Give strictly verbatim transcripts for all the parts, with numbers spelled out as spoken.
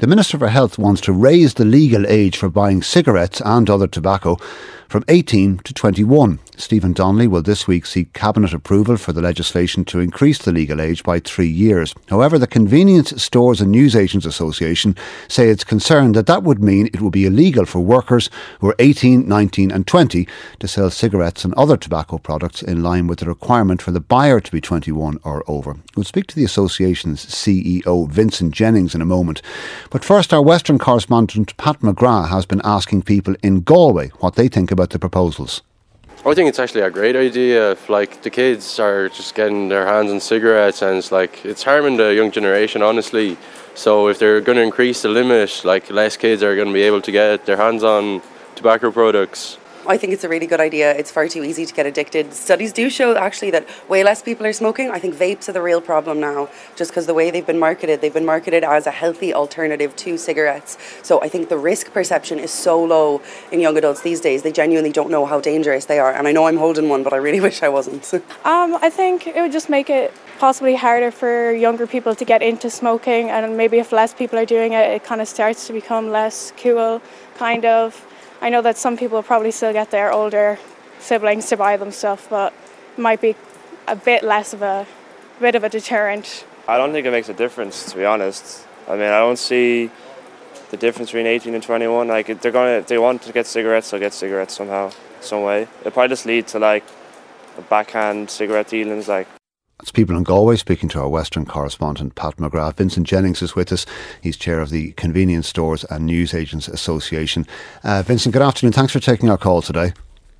The Minister for Health wants to raise the legal age for buying cigarettes and other tobacco from eighteen to twenty-one. Stephen Donnelly will this week seek Cabinet approval for the legislation to increase the legal age by three years. However, the Convenience Stores and Newsagents Association say it's concerned that that would mean it would be illegal for workers who are eighteen, nineteen and twenty to sell cigarettes and other tobacco products in line with the requirement for the buyer to be twenty-one or over. We'll speak to the association's C E O, Vincent Jennings, in a moment. But first, our Western correspondent Pat McGrath has been asking people in Galway what they think about the proposals. I think it's actually a great idea. If, like, the kids are just getting their hands on cigarettes, and it's like it's harming the young generation, honestly. So if they're going to increase the limit, like, less kids are going to be able to get their hands on tobacco products. I think it's a really good idea. It's far too easy to get addicted. Studies do show actually that way less people are smoking. I think vapes are the real problem now, just because the way they've been marketed, they've been marketed as a healthy alternative to cigarettes. So I think the risk perception is so low in young adults these days. They genuinely don't know how dangerous they are. And I know I'm holding one, but I really wish I wasn't. um, I think it would just make it possibly harder for younger people to get into smoking, and maybe if less people are doing it, it kind of starts to become less cool, kind of. I know that some people probably still get their older siblings to buy them stuff, but it might be a bit less of a, a bit of a deterrent. I don't think it makes a difference, to be honest. I mean, I don't see the difference between eighteen and twenty-one. Like, if they're gonna, if they want to get cigarettes, they'll get cigarettes somehow, some way. It'll probably just lead to like backhand cigarette dealings, like. That's people in Galway speaking to our Western correspondent Pat McGrath. Vincent Jennings is with us. He's chair of the Convenience Stores and Newsagents Association. Uh, Vincent, good afternoon. Thanks for taking our call today.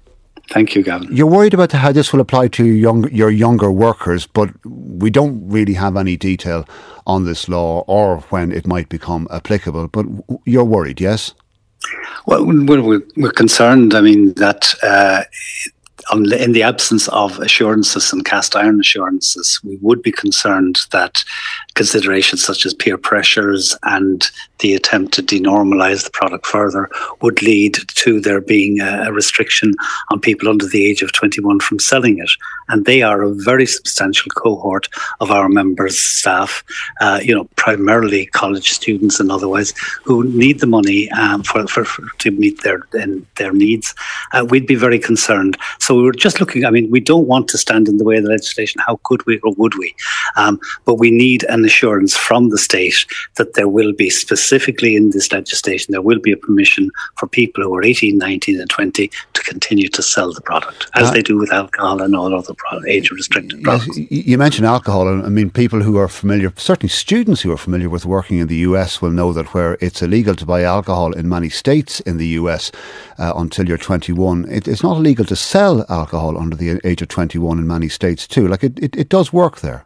Thank you, Gavin. You're worried about how this will apply to young, your younger workers, but we don't really have any detail on this law or when it might become applicable. But you're worried, yes? Well, we're, we're concerned. I mean, that uh, in the absence of assurances and cast iron assurances, we would be concerned that considerations such as peer pressures and the attempt to denormalise the product further would lead to there being a restriction on people under the age of twenty-one from selling it. And they are a very substantial cohort of our members' staff, uh, you know, primarily college students and otherwise, who need the money um, for, for, for to meet their their needs. Uh, we'd be very concerned. So we were just looking, I mean, we don't want to stand in the way of the legislation. How could we or would we? Um, but we need an assurance from the state that there will be, specifically in this legislation, there will be a permission for people who are eighteen, nineteen and twenty to continue to sell the product, as uh, they do with alcohol and all other age-restricted products. Yes, you mentioned alcohol, and I mean, people who are familiar, certainly students who are familiar with working in the U S will know that where it's illegal to buy alcohol in many states in the U S uh, until you're twenty-one, it, it's not illegal to sell alcohol under the age of twenty-one in many states too. Like, it, it, it does work there.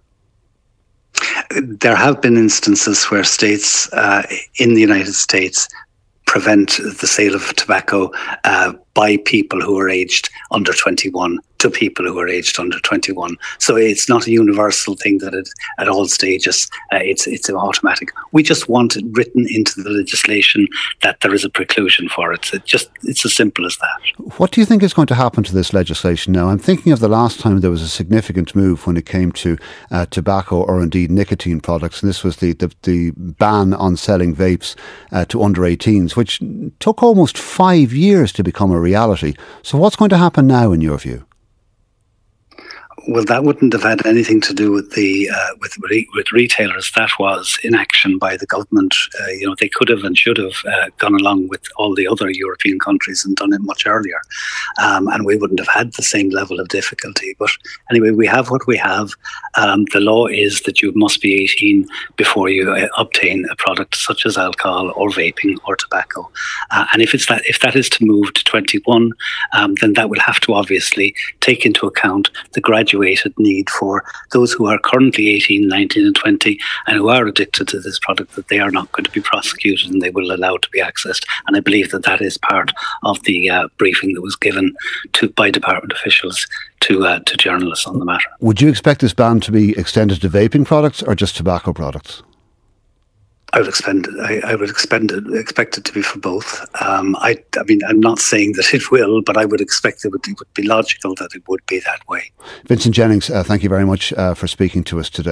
There have been instances where states uh, in the United States prevent the sale of tobacco uh, by people who are aged under twenty-one to people who are aged under twenty-one. So it's not a universal thing that it, at all stages uh, it's it's automatic. We just want it written into the legislation that there is a preclusion for it. It just it's as simple as that. What do you think is going to happen to this legislation now? I'm thinking of the last time there was a significant move when it came to uh, tobacco or indeed nicotine products, and this was the the, the ban on selling vapes uh, to under eighteens, which took almost five years to become a reality. So what's going to happen now in your view? Well, that wouldn't have had anything to do with the uh, with re- with retailers. That was inaction by the government. Uh, you know, they could have and should have uh, gone along with all the other European countries and done it much earlier, um, and we wouldn't have had the same level of difficulty. But anyway, we have what we have. Um, the law is that you must be eighteen before you uh, obtain a product such as alcohol or vaping or tobacco. Uh, and if it's that if that is to move to twenty-one, um, then that will have to obviously take into account the graduate need for those who are currently eighteen, nineteen and twenty and who are addicted to this product, that they are not going to be prosecuted and they will allow to be accessed. And I believe that that is part of the uh, briefing that was given to by department officials to uh, to journalists on the matter. Would you expect this ban to be extended to vaping products or just tobacco products? I would expend. I, I would expend it, expect it to be for both. Um, I, I mean, I'm not saying that it will, but I would expect it would, it would be logical that it would be that way. Vincent Jennings, uh, thank you very much uh, for speaking to us today.